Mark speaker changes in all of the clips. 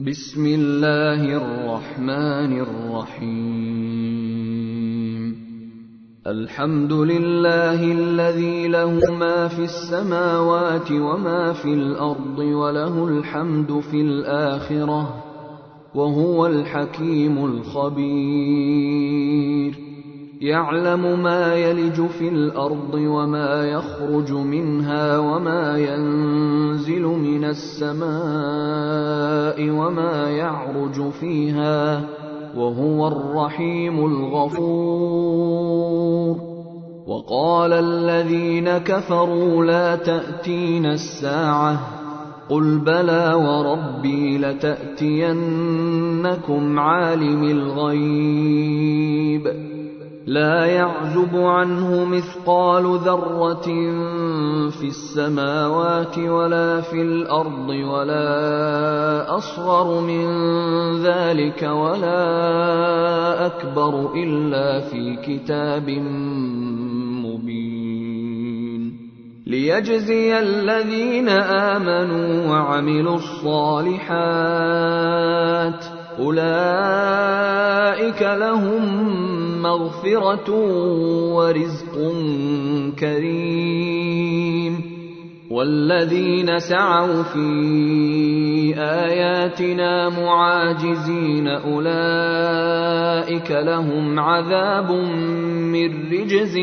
Speaker 1: بسم الله الرحمن الرحيم. الحمد لله الذي له ما في السماوات وما في الأرض وله الحمد في الآخرة وهو الحكيم الخبير. يعلم ما يلج في الأرض وما يخرج منها وما ينزل من السماء وما يعرج فيها وهو الرحيم الغفور. وقال الذين كفروا لا تأتينا الساعة قل بلى وربي لتأتينكم عالم الغيب لا يعزب عنه مثقال ذرة في السماوات ولا في الأرض ولا أصغر من ذلك ولا أكبر إلا في كتاب مبين ليجزي الذين آمنوا وعملوا الصالحات أولئك لهم مغفرة ورزق كريم. والذين سعوا في آياتنا معاجزين أولئك لهم عذاب من رجز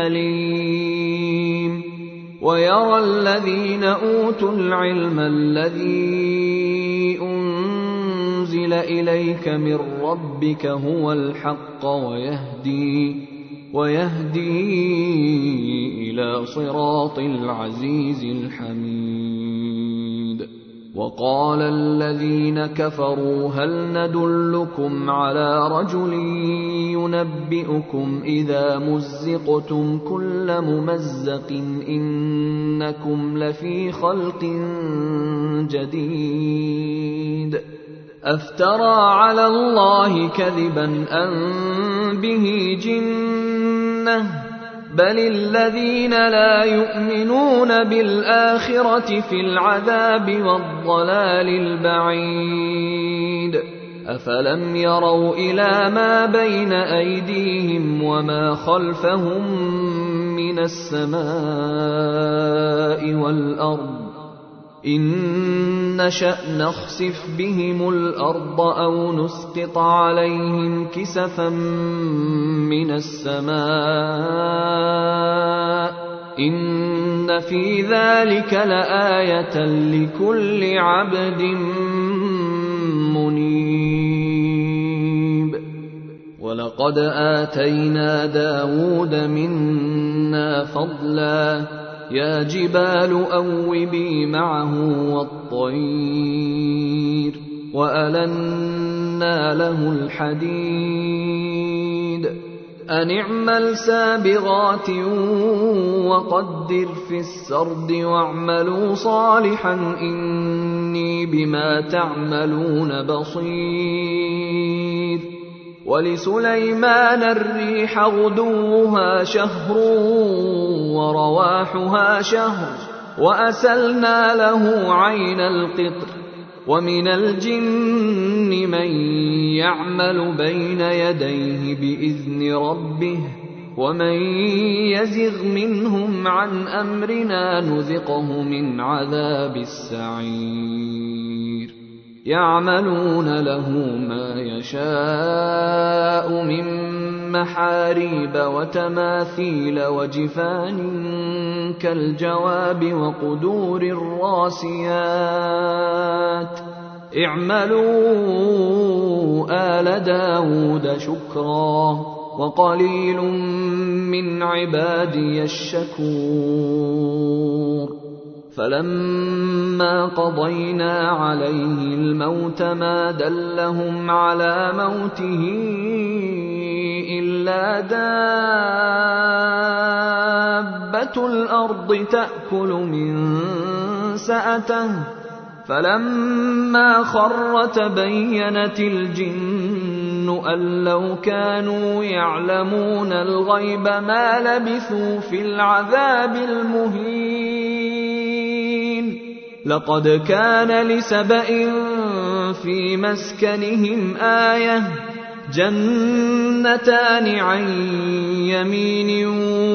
Speaker 1: أليم. ويرى الذين أوتوا العلم الذي أنزل إليك من ربك هو الحق ويهدي إلى صراط العزيز الحميد. وقال الذين كفروا هل ندلكم على رجل ينبئكم إذا مزقتم كل ممزق إنكم لفي خلق جديد أفترى على الله كذبا أم به جنة بل الذين لا يؤمنون بالآخرة في العذاب والضلال البعيد. أفلم يروا إلى ما بين أيديهم وما خلفهم من السماء والأرض إن نشأ نخسف بهم الأرض أو نسقط عليهم كسفا من السماء إن في ذلك لآية لكل عبد منيب. ولقد آتينا داود منا فضلا يا جبال أوبي معه والطير وألنا له الحديد أن اعمل سابغات وقدر في السرد واعملوا صالحا إني بما تعملون بصير. ولسليمان الريح غدوها شهر ورواحها شهر وأسلنا له عين القطر ومن الجن من يعمل بين يديه بإذن ربه ومن يزغ منهم عن أمرنا نذقه من عذاب السعير. يعملون له ما يشاء من محاريب وتماثيل وجفان كالجواب وقدور الراسيات اعملوا آل داود شكرا وقليل من عبادي الشكور. فلما قضينا عليه الموت ما دلهم على موته إلا دابة الأرض تأكل من سأته فلما خر تبينت الجن أن لو كانوا يعلمون الغيب ما لبثوا في العذاب المهين. لقد كان لسبإ في مسكنهم آية جنتان عن يمين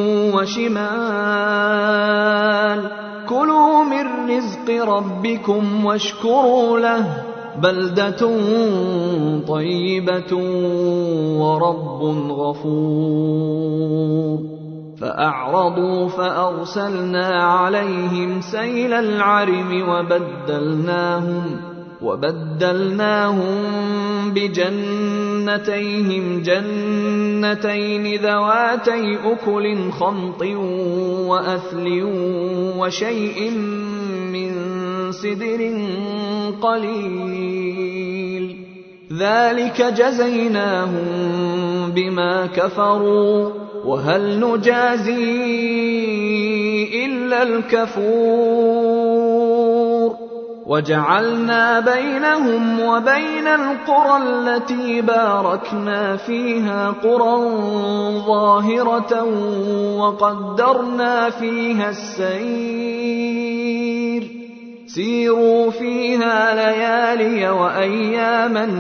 Speaker 1: وشمال كلوا من رزق ربكم واشكروا له بلدة طيبة ورب غفور فأعرضوا فأرسلنا عليهم سيل العرم وبدلناهم بجنتيهم جنتين ذواتي أكل خمط وأثل وشيء من سدر قليل ذلك جزيناهم بما كفروا وهل نجازي إلا الكفور وجعلنا بينهم وبين القرى التي باركنا فيها قرى ظاهرة وقدرنا فيها السير سيروا فيها ليالي وأياما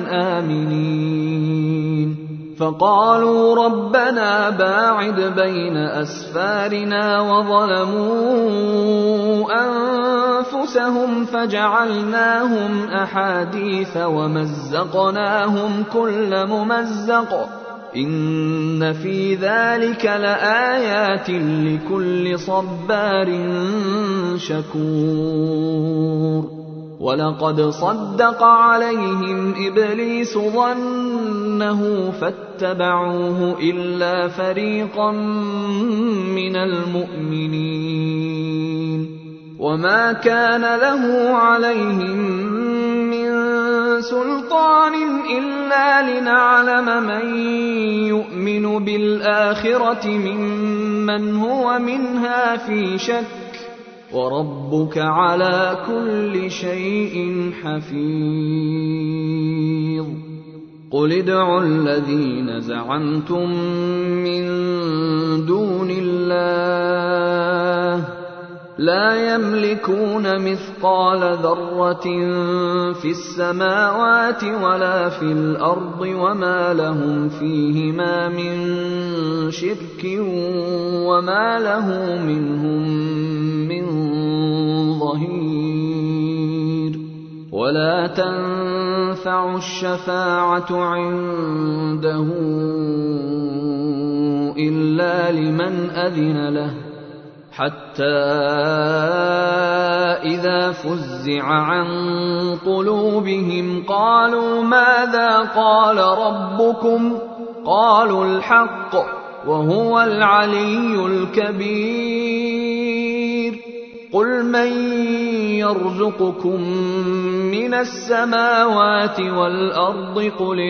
Speaker 1: آمنين فقالوا ربنا باعد بين أسفارنا وظلموا أنفسهم فجعلناهم أحاديث ومزقناهم كل ممزق إن في ذلك لآيات لكل صبار شكور ولقد صدق عليهم إبليس ظنه فاتبعوه إلا فريقا من المؤمنين وما كان له عليهم من سلطان إلا لنعلم من يؤمن بالآخرة ممن هو منها في شك وربك على كل شيء حفيظ قل ادعوا الذين زعمتم من دون الله لا يملكون مثقال ذرة في السماوات ولا في الأرض وما لهم فيهما من شرك وما له منهم من ظهير ولا تنفع الشفاعة عنده إلا لمن أذن له حتى إذا فزع عن قلوبهم قالوا ماذا قال ربكم قالوا الحق وهو العلي الكبير قل من يرزقكم من السماوات والأرض قل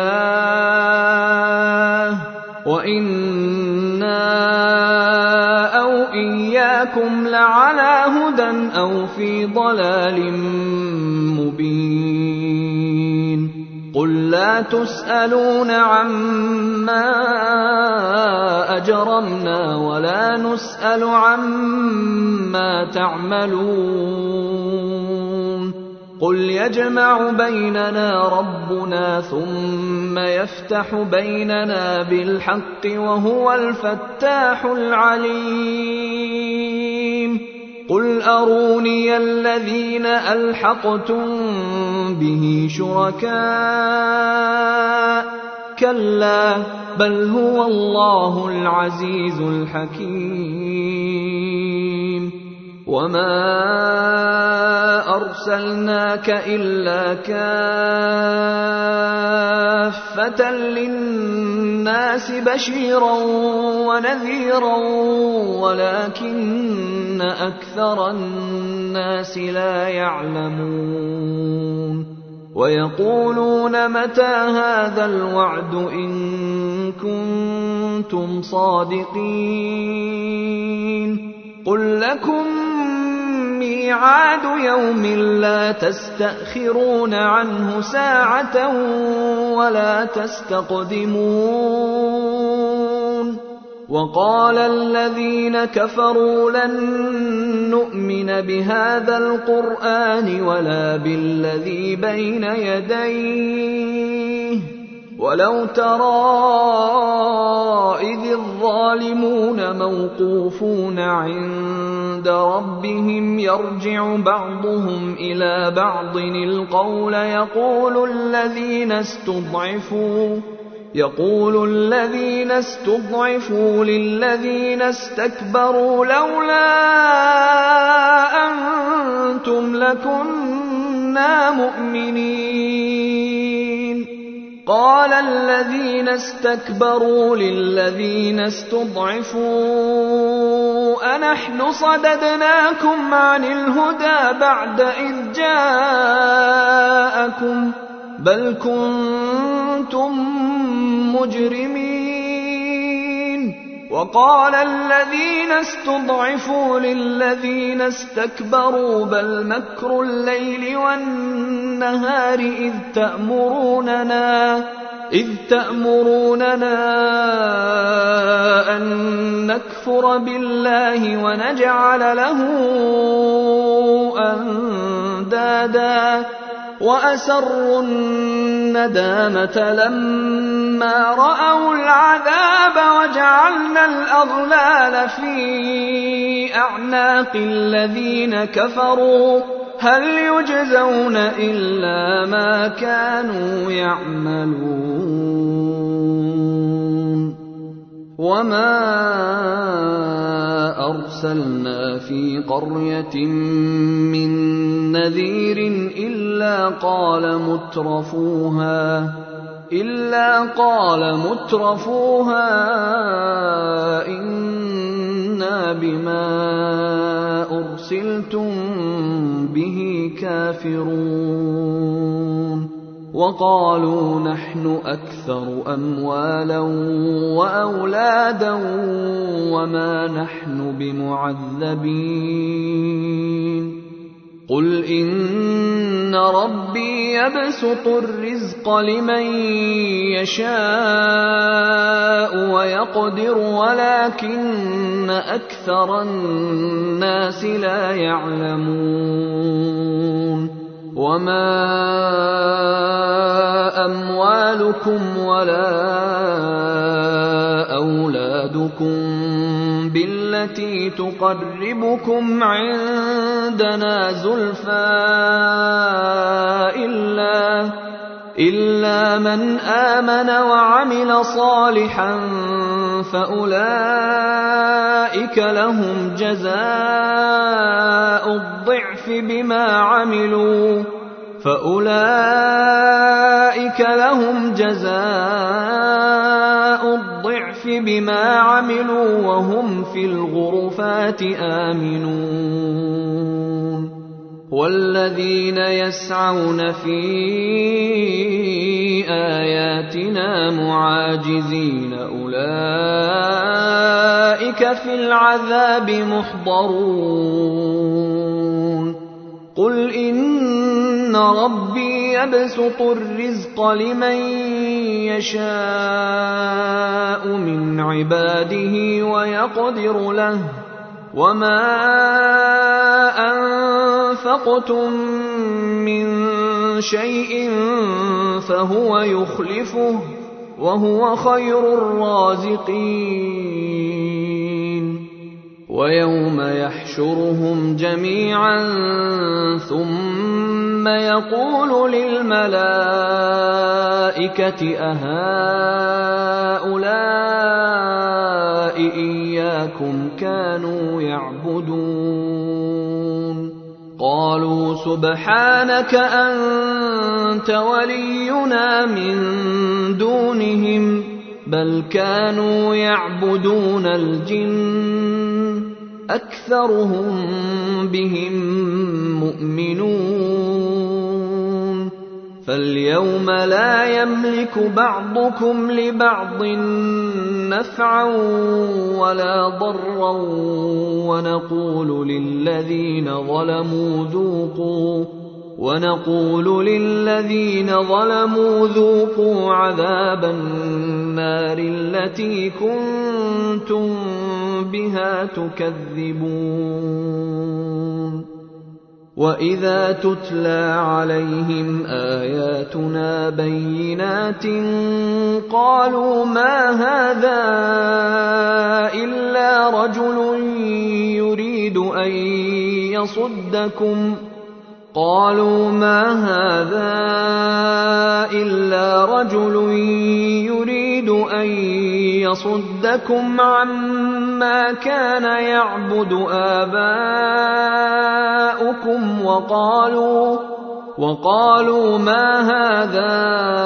Speaker 1: الله وإنا أو إياكم لعلى هدى أو في ضلال مبين قل لا تسألون عما أجرمنا ولا نسأل عما تعملون قل يجمع بيننا ربنا ثم يفتح بيننا بالحق وهو الفتاح العليم قل أروني الذين ألحقتم به شركاء كلا بل هو الله العزيز الحكيم وما أرسلناك إلا كافة للناس بشيرا ونذيرا ولكن أكثر الناس لا يعلمون ويقولون متى هذا الوعد إن كنتم صادقين قل لكم ميعاد يوم لا تستأخرون عنه ساعة ولا تستقدمون وقال الذين كفروا لن نؤمن بهذا القرآن ولا بالذي بين يديه ولو ترى إذ الظالمون موقوفون عند ربهم يرجع بعضهم إلى بعض القول يقول الذين استضعفوا للذين استكبروا لولا أنتم لكنا مؤمنين قال الذين استكبروا للذين استضعفوا أنحن صددناكم عن الهدى بعد إذ جاءكم بل كنتم مجرمين وقال الذين استضعفوا للذين استكبروا بل مكر الليل والنهار إذ تأمروننا أن نكفر بالله ونجعل له أندادا وأسروا الندامة لما رأوا العذاب وجعلنا الأغلال في أعناق الذين كفروا هل يجزون إلا ما كانوا يعملون وما أرسلنا في قرية من نذير إلا قال مترفوها إنا بما أرسلتم به كافرون وقالوا نحن أكثر أموالا وأولادا وما نحن بمعذبين قل إن ربي يبسط الرزق لمن يشاء ويقدر ولكن أكثر الناس لا يعلمون وما أموالكم ولا أولادكم بالتي تقربكم عندنا زلفى إلا من آمن وعمل صالحا فأولئك لهم جزاء الضعف بما عملوا وهم في الغرفات آمنون والذين يسعون في آياتنا معاجزين أولئك في العذاب محضرون قل إن ربي يبسط الرزق لمن يشاء من عباده ويقدر له وما أنفقتم من شيء فهو يخلفه وهو خير الرازقين ويوم يحشرهم جميعا ثم يقول للملائكة أهؤلاء إياكم كانوا يعبدون قالوا سبحانك أنت ولينا من دونهم بل كانوا يعبدون الجن أكثرهم بهم مؤمنون فاليوم لا يملك بعضكم لبعض نفعا ولا ضرا ونقول للذين ظلموا ذوقوا عذاب النار التي كنتم بها تكذبون وإذا تتلى عليهم آياتنا بينات قالوا ما هذا إلا رجل يريد أن يصدكم عما كان يعبد آباؤكم وقالوا ما هذا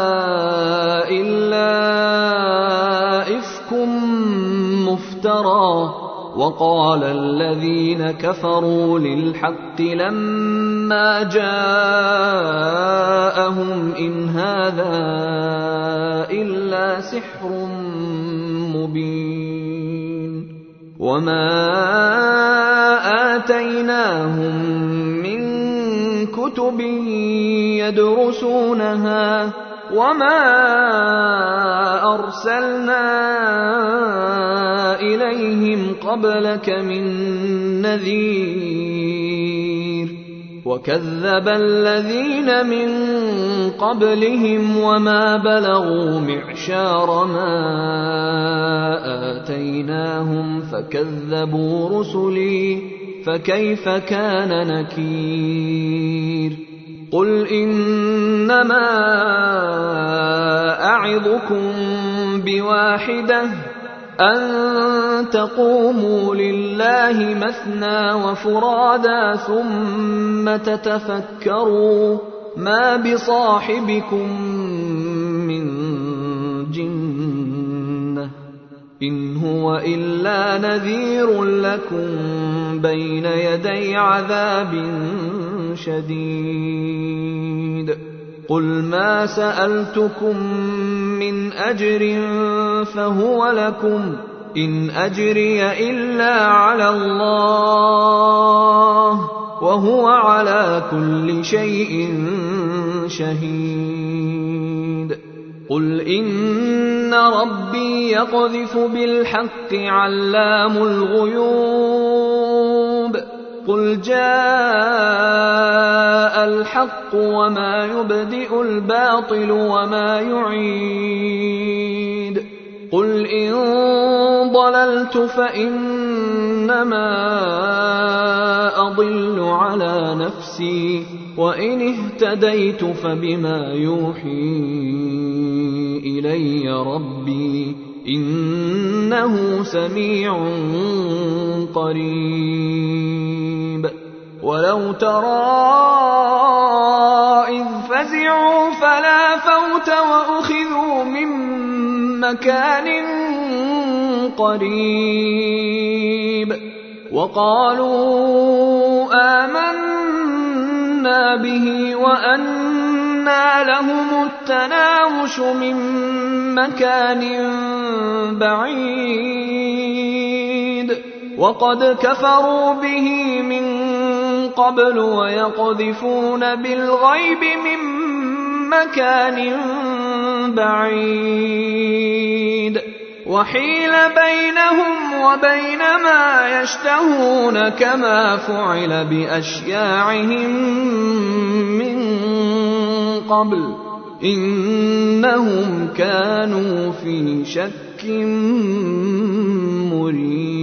Speaker 1: إلا إفك مفترى وقال الذين كفروا للحق لما جاءهم إن هذا إلا سحر مبين وما آتيناهم من كتب يدرسونها وما أرسلنا إليهم قبلك من نذير وكذب الذين من قبلهم وما بلغوا معشار ما آتيناهم فكذبوا رسلي فكيف كان نكير قل إنما أعظكم بواحدة أن تقوموا لله مثنى وفرادا ثم تتفكروا ما بصاحبكم من جنة إن هو إلا نذير لكم بين يدي عذاب شديد قل ما سألتكم من أجر فهو لكم إن أجري إلا على الله وهو على كل شيء شهيد قل إن ربي يقذف بالحق علام الغيوب قل جاء الحق وما يبدئ الباطل وما يعيد قل إن ضللت فإنما أضل على نفسي وإن اهتديت فبما يوحي إلي ربي إنه سميع قريب ولو ترى إذ فزعوا فلا فوت وأخذوا من مكان قريب وقالوا آمنا به وأنى لهم التناوش من مكان بعيد وقد كفروا به من قبل ويقذفون بالغيب من مكان بعيد وحيل بينهم وبين ما يشتهون كما فعل بأشياعهم من قبل إنهم كانوا في شك مريب